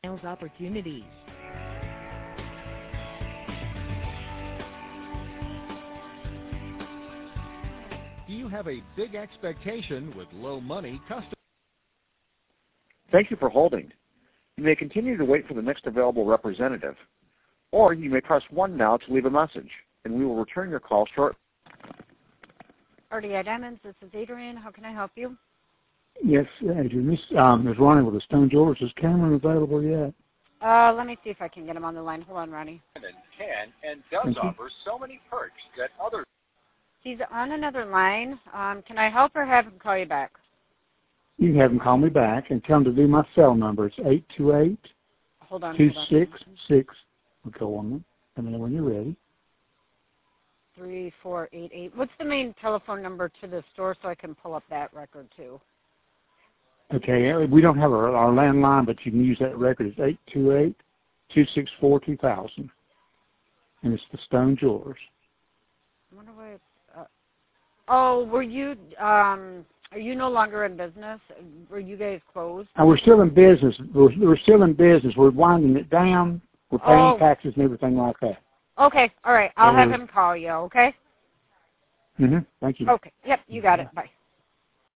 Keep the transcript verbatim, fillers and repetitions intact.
sales opportunities. Do you have a big expectation with low money custom? Thank you for holding. You may continue to wait for the next available representative, or you may press one now to leave a message, and we will return your call shortly. R D I Diamonds, this is Adrian. How can I help you? Yes, Adrian. This um, is Ronnie with the Stone Jewelers. Is Cameron available yet? Uh, let me see if I can get him on the line. Hold on, Ronnie. Can and does offer so many perks that others. He's on another line. Um, can I help or have him call you back? You can have him call me back and tell him to do my cell number. It's eight two eight, hold on, two hold on. six six. Okay, one minute. Let me know when you're ready. three four eight eight. What's the main telephone number to the store so I can pull up that record too? Okay, we don't have our, our landline, but you can use that record. It's eight two eight, two six four, two thousand. And it's the Stone Jewelers. I wonder why it's, uh, oh, were you, um, are you no longer in business? Were you guys closed? Uh, we're still in business. We're, we're still in business. We're winding it down. We're paying Oh. taxes and everything like that. Okay, all right. I'll have Uh, him call you, okay? Mm-hmm. Thank you. Okay, yep, you got it. Bye.